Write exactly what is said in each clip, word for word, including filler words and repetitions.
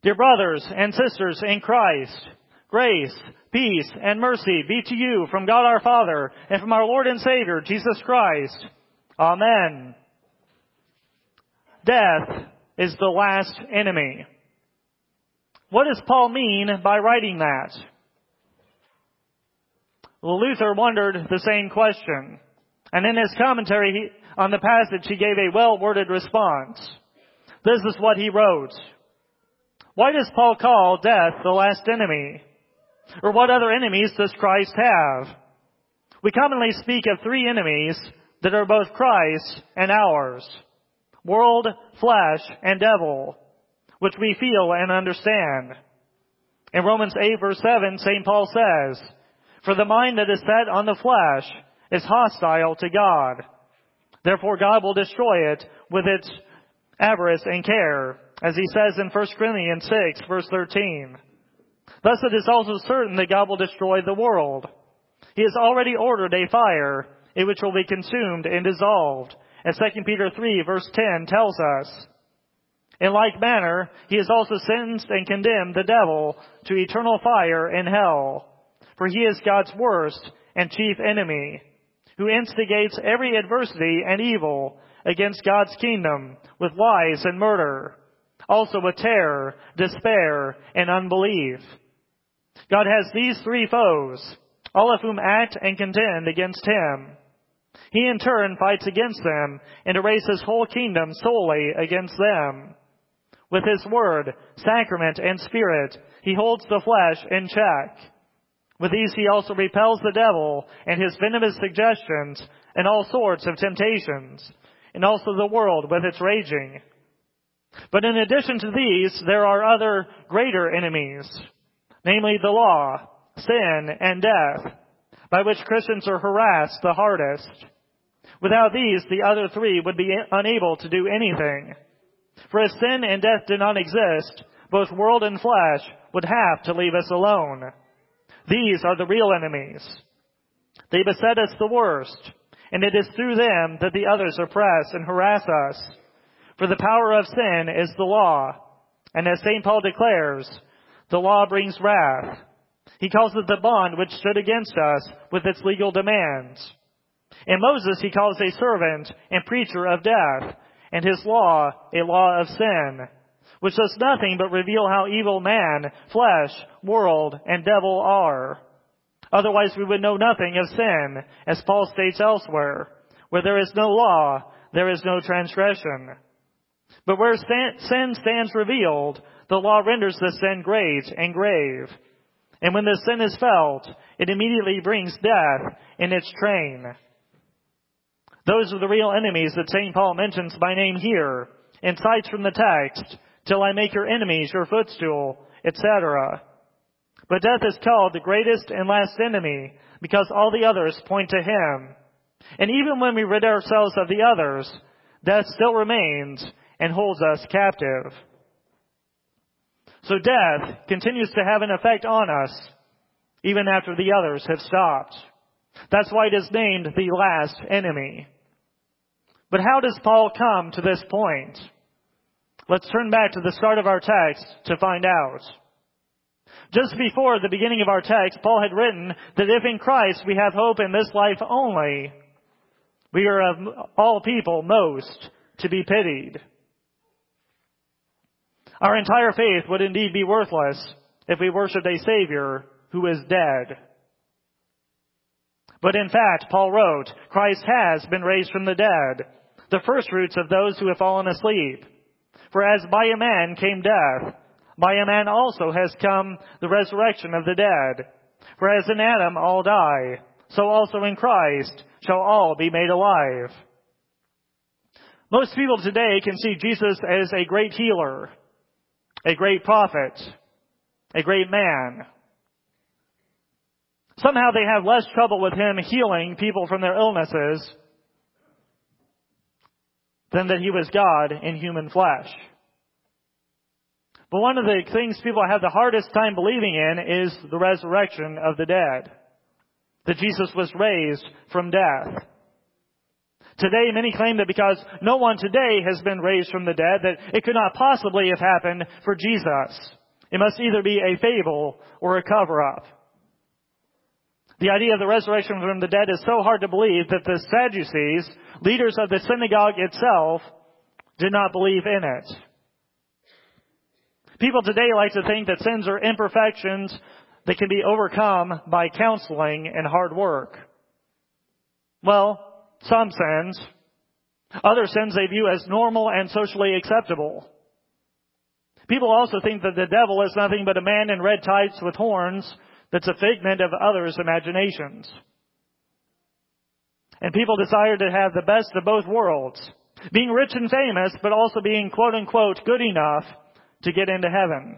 Dear brothers and sisters in Christ, grace, peace, and mercy be to you from God our Father and from our Lord and Savior, Jesus Christ. Amen. Death is the last enemy. What does Paul mean by writing that? Well, Luther wondered the same question, and in his commentary on the passage he gave a well-worded response. This is what he wrote. Why does Paul call death the last enemy? Or what other enemies does Christ have? We commonly speak of three enemies that are both Christ's and ours: world, flesh, and devil, which we feel and understand. In Romans eight verse seven, Saint Paul says, "For the mind that is set on the flesh is hostile to God. Therefore God will destroy it with its avarice and care," as he says in First Corinthians six verse thirteen. Thus it is also certain that God will destroy the world. He has already ordered a fire, in which will be consumed and dissolved, as Second Peter three verse ten tells us. In like manner, he has also sentenced and condemned the devil to eternal fire in hell. For he is God's worst and chief enemy, who instigates every adversity and evil against God's kingdom with lies and murder, also with terror, despair, and unbelief. God has these three foes, all of whom act and contend against him. He in turn fights against them and arrays his whole kingdom solely against them. With his word, sacrament, and spirit, he holds the flesh in check. With these he also repels the devil and his venomous suggestions and all sorts of temptations, and also the world with its raging. But in addition to these, there are other greater enemies, namely the law, sin, and death, by which Christians are harassed the hardest. Without these, the other three would be unable to do anything. For if sin and death did not exist, both world and flesh would have to leave us alone. These are the real enemies. They beset us the worst, and it is through them that the others oppress and harass us. For the power of sin is the law, and as Saint Paul declares, the law brings wrath. He calls it the bond which stood against us with its legal demands. In Moses he calls a servant and preacher of death, and his law a law of sin, which does nothing but reveal how evil man, flesh, world, and devil are. Otherwise we would know nothing of sin, as Paul states elsewhere, where there is no law, there is no transgression. But where sin stands revealed, the law renders the sin great and grave. And when the sin is felt, it immediately brings death in its train. Those are the real enemies that Saint Paul mentions by name here, and cites from the text, "Till I make your enemies your footstool," et cetera. But death is called the greatest and last enemy because all the others point to him. And even when we rid ourselves of the others, death still remains and holds us captive. So death continues to have an effect on us even after the others have stopped. That's why it is named the last enemy. But how does Paul come to this point? Let's turn back to the start of our text to find out. Just before the beginning of our text, Paul had written that if in Christ we have hope in this life only, we are of all people most to be pitied. Our entire faith would indeed be worthless if we worshiped a Savior who is dead. But in fact, Paul wrote, Christ has been raised from the dead, the firstfruits of those who have fallen asleep. For as by a man came death, by a man also has come the resurrection of the dead. For as in Adam all die, so also in Christ shall all be made alive. Most people today can see Jesus as a great healer, a great prophet, a great man. Somehow they have less trouble with him healing people from their illnesses than that he was God in human flesh. But one of the things people have the hardest time believing in is the resurrection of the dead, that Jesus was raised from death. Today, many claim that because no one today has been raised from the dead, that it could not possibly have happened for Jesus. It must either be a fable or a cover-up. The idea of the resurrection from the dead is so hard to believe that the Sadducees, leaders of the synagogue itself, did not believe in it. People today like to think that sins are imperfections that can be overcome by counseling and hard work. Well, some sins. Other sins they view as normal and socially acceptable. People also think that the devil is nothing but a man in red tights with horns that's a figment of others' imaginations. And people desire to have the best of both worlds, being rich and famous, but also being quote-unquote good enough to get into heaven.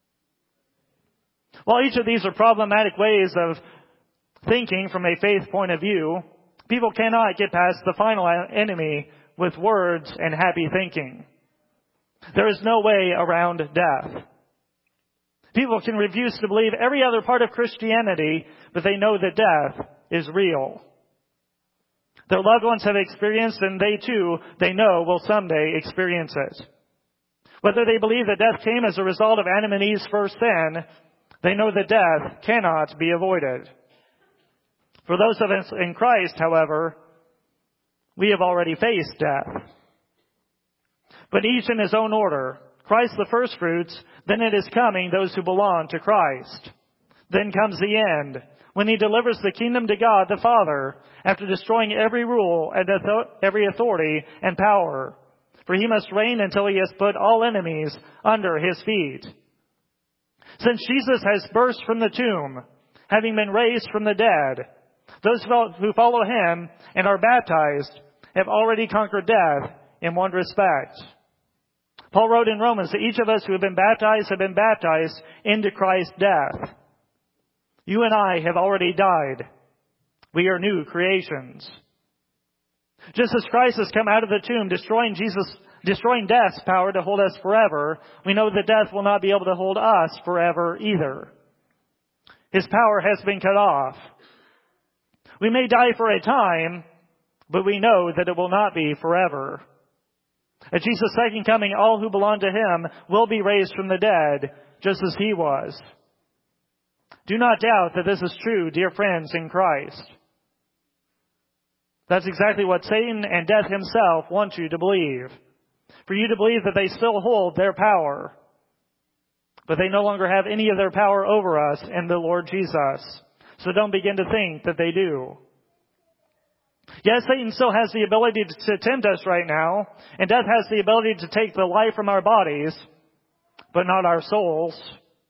While each of these are problematic ways of thinking from a faith point of view, people cannot get past the final enemy with words and happy thinking. There is no way around death. People can refuse to believe every other part of Christianity, but they know that death is real. Their loved ones have experienced, and they too, they know, will someday experience it. Whether they believe that death came as a result of Adam and Eve's first sin, they know that death cannot be avoided. For those of us in Christ, however, we have already faced death. But each in his own order. Christ the first fruits, then it is coming those who belong to Christ. Then comes the end, when he delivers the kingdom to God the Father, after destroying every rule and every authority and power. For he must reign until he has put all enemies under his feet. Since Jesus has burst from the tomb, having been raised from the dead, those who follow him and are baptized have already conquered death in one respect. Paul wrote in Romans that each of us who have been baptized have been baptized into Christ's death. You and I have already died. We are new creations. Just as Christ has come out of the tomb, destroying Jesus, destroying death's power to hold us forever, we know that death will not be able to hold us forever either. His power has been cut off. We may die for a time, but we know that it will not be forever. At Jesus' second coming, all who belong to him will be raised from the dead, just as he was. Do not doubt that this is true, dear friends in Christ. That's exactly what Satan and death himself want you to believe. For you to believe that they still hold their power. But they no longer have any of their power over us in the Lord Jesus. So don't begin to think that they do. Yes, Satan still has the ability to tempt us right now, and death has the ability to take the life from our bodies, but not our souls.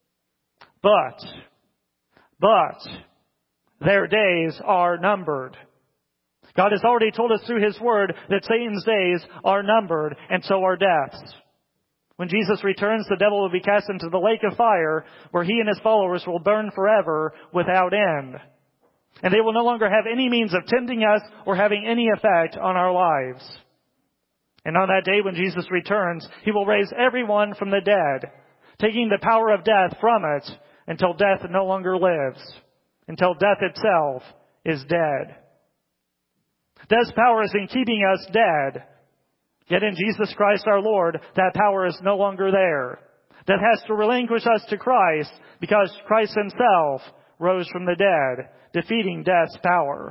But, but, their days are numbered. God has already told us through his word that Satan's days are numbered, and so are death's. When Jesus returns, the devil will be cast into the lake of fire, where he and his followers will burn forever without end. And they will no longer have any means of tempting us or having any effect on our lives. And on that day when Jesus returns, he will raise everyone from the dead, taking the power of death from it until death no longer lives, until death itself is dead. Death's power is in keeping us dead. Yet in Jesus Christ our Lord, that power is no longer there. Death has to relinquish us to Christ because Christ himself rose from the dead, defeating death's power.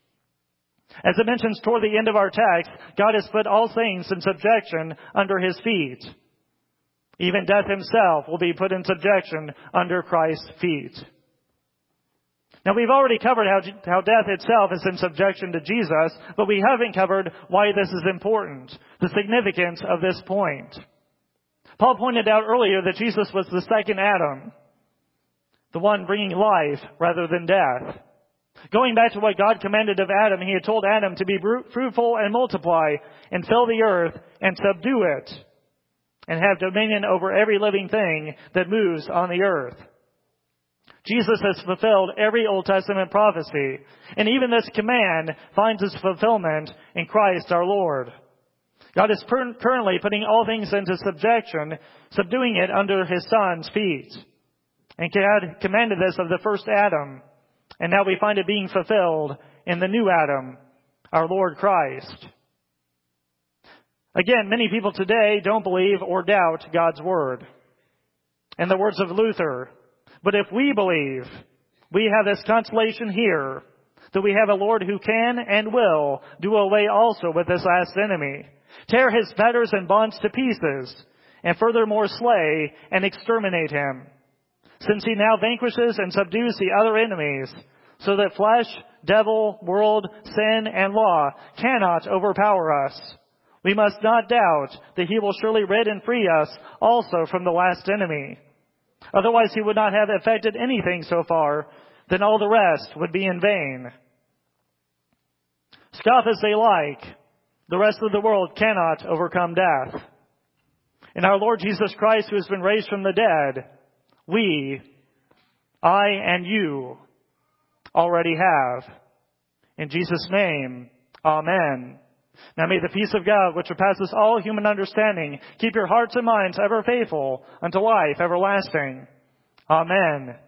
As it mentions toward the end of our text, God has put all things in subjection under his feet. Even death himself will be put in subjection under Christ's feet. Now we've already covered how, how death itself is in subjection to Jesus, but we haven't covered why this is important, the significance of this point. Paul pointed out earlier that Jesus was the second Adam, the one bringing life rather than death. Going back to what God commanded of Adam, he had told Adam to be fruitful and multiply and fill the earth and subdue it and have dominion over every living thing that moves on the earth. Jesus has fulfilled every Old Testament prophecy, and even this command finds its fulfillment in Christ our Lord. God is per- currently putting all things into subjection, subduing it under his Son's feet. And God commanded this of the first Adam, and now we find it being fulfilled in the new Adam, our Lord Christ. Again, many people today don't believe or doubt God's Word. In the words of Luther, but if we believe, we have this consolation here, that we have a Lord who can and will do away also with this last enemy, tear his fetters and bonds to pieces, and furthermore slay and exterminate him, since he now vanquishes and subdues the other enemies, so that flesh, devil, world, sin, and law cannot overpower us. We must not doubt that he will surely rid and free us also from the last enemy. Otherwise he would not have effected anything so far, then all the rest would be in vain. Scoff as they like, the rest of the world cannot overcome death. In our Lord Jesus Christ, who has been raised from the dead, we, I and you, already have. In Jesus' name, amen. Now may the peace of God, which surpasses all human understanding, keep your hearts and minds ever faithful unto life everlasting. Amen.